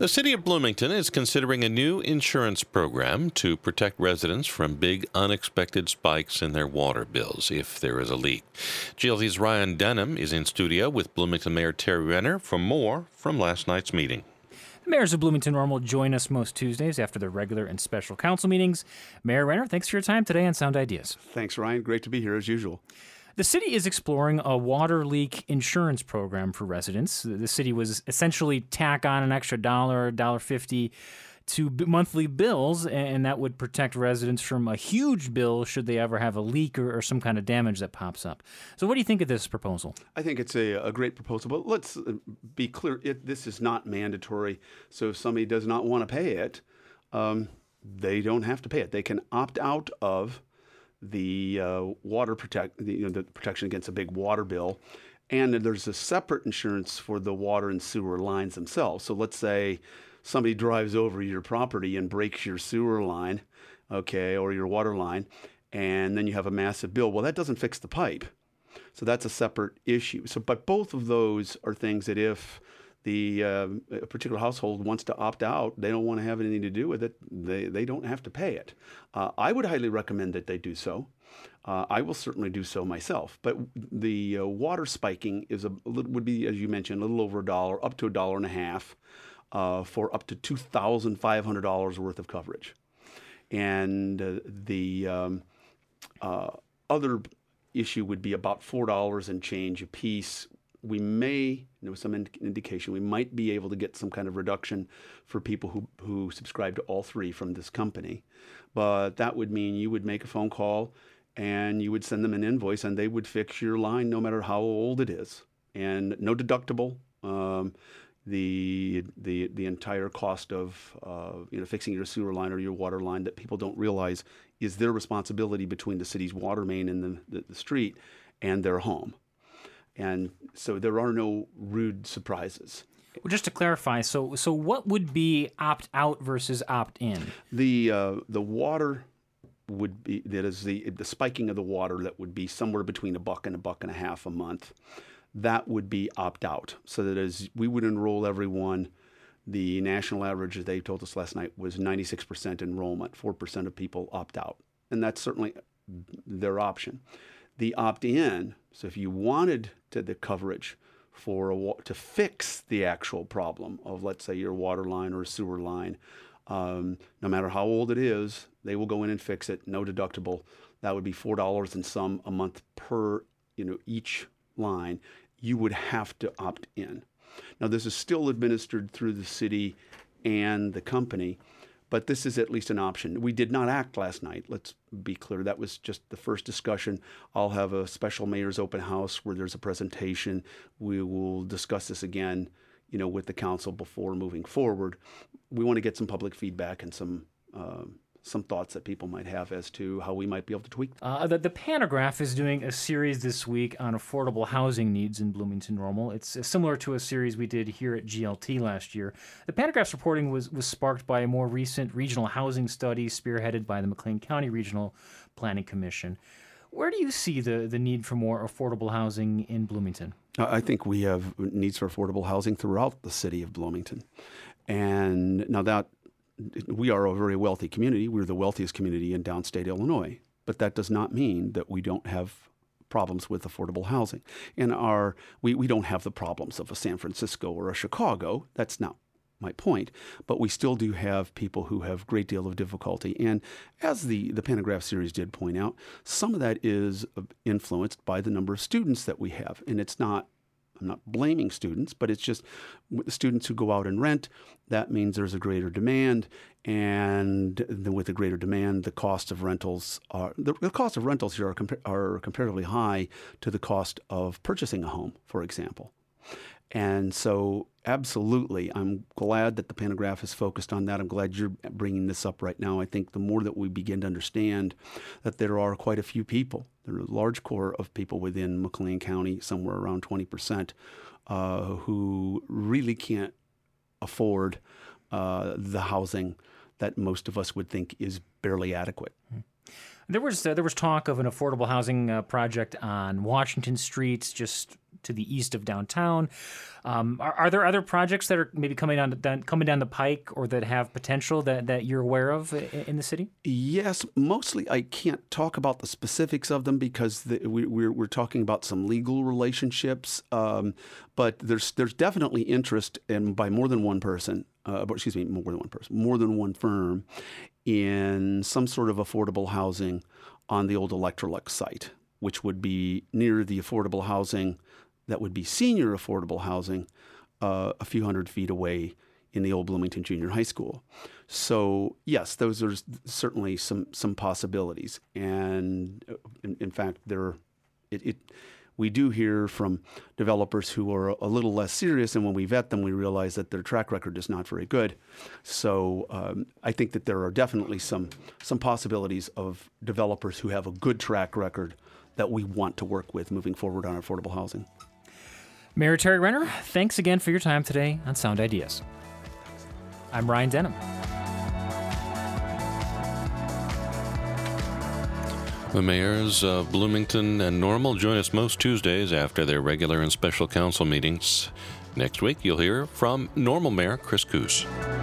The city of Bloomington is considering a new insurance program to protect residents from big unexpected spikes in their water bills if there is a leak. GLT's Ryan Denham is in studio with Bloomington Mayor Terry Renner for more from last night's meeting. The mayors of Bloomington Normal join us most Tuesdays after their regular and special council meetings. Mayor Renner, thanks for your time today on Sound Ideas. Thanks, Ryan. Great to be here as usual. The city is exploring a water leak insurance program for residents. The city was essentially tack on an extra $1.50 to monthly bills, and that would protect residents from a huge bill should they ever have a leak or some kind of damage that pops up. So what do you think of this proposal? I think it's a great proposal, but let's be clear. This is not mandatory, so if somebody does not want to pay it, they don't have to pay it. They can opt out of the the protection against a big water bill, and there's a separate insurance for the water and sewer lines themselves. So let's say somebody drives over your property and breaks your sewer line, or your water line, and then you have a massive bill. Well, that doesn't fix the pipe, so that's a separate issue. So, but both of those are things that if a particular household wants to opt out, they don't want to have anything to do with it, they don't have to pay it. I would highly recommend that they do so. I will certainly do so myself. But the water spiking would be, as you mentioned, a little over $1, up to $1.50 for up to $2,500 worth of coverage. And the other issue would be about $4 and change a piece. We may, there was some indication, we might be able to get some kind of reduction for people who subscribe to all three from this company. But that would mean you would make a phone call and you would send them an invoice and they would fix your line no matter how old it is. And no deductible. The entire cost of fixing your sewer line or your water line that people don't realize is their responsibility between the city's water main and the street and their home. And so there are no rude surprises. Well, just to clarify, so what would be opt-out versus opt-in? The water would be, that is the spiking of the water that would be somewhere between $1 and $1.50 a month. That would be opt-out. So that as we would enroll everyone, the national average, as they told us last night, was 96% enrollment, 4% of people opt out. And that's certainly their option. The opt-in, so if you wanted the coverage to fix the actual problem of, let's say, your water line or a sewer line, no matter how old it is, they will go in and fix it, no deductible. That would be $4 and some a month per each line. You would have to opt in. Now, this is still administered through the city and the company, but this is at least an option. We did not act last night. Let's be clear. That was just the first discussion. I'll have a special mayor's open house where there's a presentation. We will discuss this again, with the council before moving forward. We want to get some public feedback and some thoughts that people might have as to how we might be able to tweak them. The Pantograph is doing a series this week on affordable housing needs in Bloomington Normal. It's similar to a series we did here at GLT last year. The Pantograph's reporting was sparked by a more recent regional housing study spearheaded by the McLean County Regional Planning Commission. Where do you see the need for more affordable housing in Bloomington? I think we have needs for affordable housing throughout the city of Bloomington. And now that we are a very wealthy community. We're the wealthiest community in downstate Illinois. But that does not mean that we don't have problems with affordable housing. And we don't have the problems of a San Francisco or a Chicago. That's not my point. But we still do have people who have a great deal of difficulty. And as the Pantograph series did point out, some of that is influenced by the number of students that we have. And I'm not blaming students, but it's just with the students who go out and rent, that means there's a greater demand. And then with the greater demand, the cost of rentals the cost of rentals here are comparatively high to the cost of purchasing a home, for example. And so absolutely, I'm glad that the Pantograph is focused on that. I'm glad you're bringing this up right now. I think the more that we begin to understand that there are quite a few people, there are a large core of people within McLean County, somewhere around 20%, who really can't afford the housing that most of us would think is barely adequate. There was talk of an affordable housing project on Washington Street just to the east of downtown. Are there other projects that are maybe coming down the pike or that have potential that you're aware of in the city? Yes, mostly I can't talk about the specifics of them because we're talking about some legal relationships. But there's definitely interest by more than one person. More than one firm in some sort of affordable housing on the old Electrolux site, which would be near the affordable housing that would be senior affordable housing a few hundred feet away in the old Bloomington Junior High School. So yes, those are certainly some possibilities. And in fact, we do hear from developers who are a little less serious, and when we vet them, we realize that their track record is not very good. So I think that there are definitely some possibilities of developers who have a good track record that we want to work with moving forward on affordable housing. Mayor Terry Renner, thanks again for your time today on Sound Ideas. I'm Ryan Denham. The mayors of Bloomington and Normal join us most Tuesdays after their regular and special council meetings. Next week, you'll hear from Normal Mayor Chris Koos.